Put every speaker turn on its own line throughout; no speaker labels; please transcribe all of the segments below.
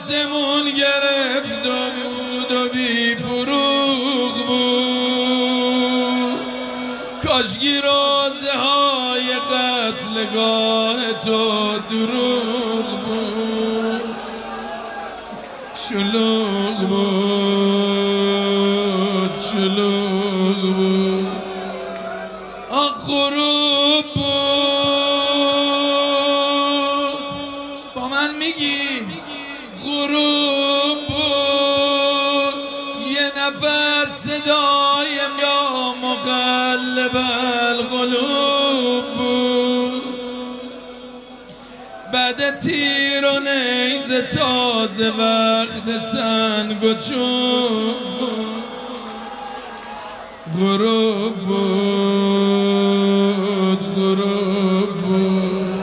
آسمون گرفت و بی فروغ بود. کاشکی روزه های قتلگاه تو دروغ بود. شلوغ بود، شلوغ بود، غروب بود. با من میگی غروب بود. یه نفس صدایم یا مقلب القلوب بود. بعد تیر و نیزه تازه وقت سنگ و چوب بود. غروب بود، غروب بود.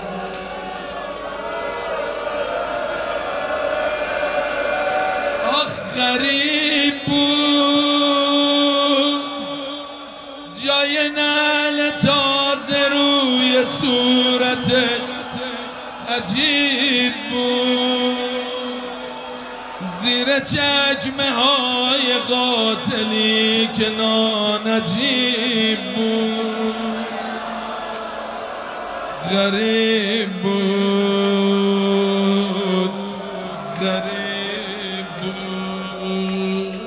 آخ غریب بود. جای نعل تازه روی صورتش عجیب بود. زیر چکمه های قاتلی که نانجیب بود. غریب بود، غریب بود.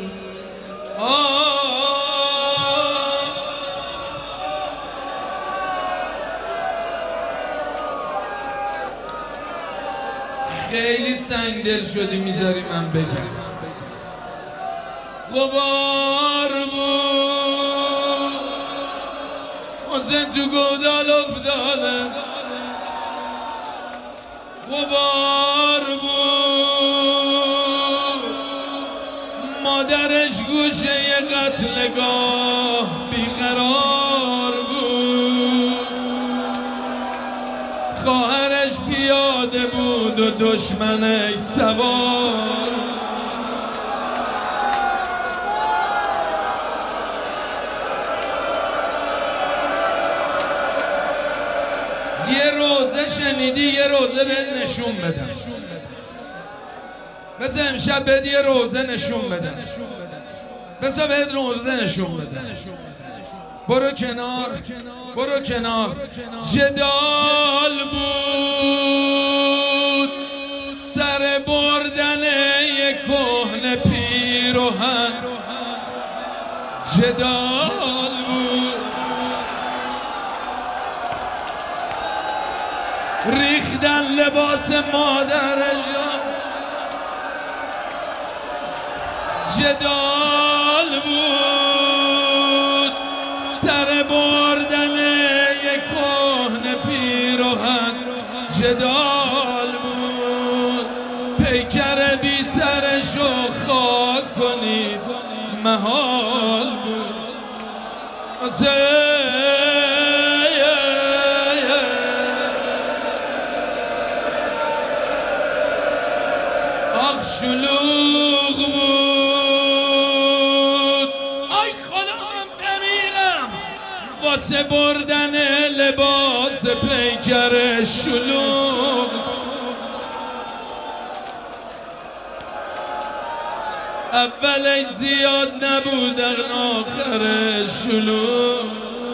خیلی سنگدل شدی میذاری من بگم. غبار بود. حسین تو گودال افتاده. غبار بود. مادرش گوشه قتلگاه بیقرار بود. خواهرش پیاده بود و دشمنش سوار. یه روزه شنیدی؟ یه روزه بهت نشون بدم. بذار امشب بهت یه روزه نشون بدم. بذار بهت روزه نشون بدم. برو کنار، برو کنار. جدال بود سر بردن یک کهنه پیراهن. جدال بود. ریختن لباس مادرش. جدال بود سر بردن یک کهنه پیراهن. جدال بود پیکر بی سرشو خاک کنید محال بود. آخ شلوغ بود. آی خودم بمیرم واسه بردن لباس پیکر شلوغ. اولش زیاد نبود آخرش شلوغ.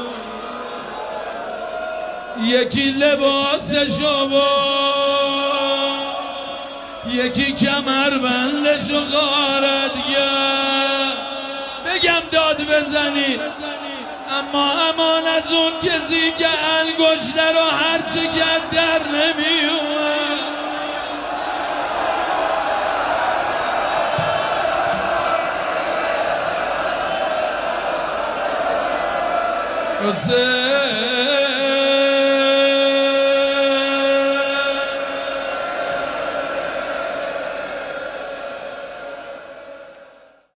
یکی لباسشو بود، یکی کمربندشو غارت کرد. بگم داد بزنی اما امان از اون کسی که انگشته رو هرچی کرد در نمیومد. حسین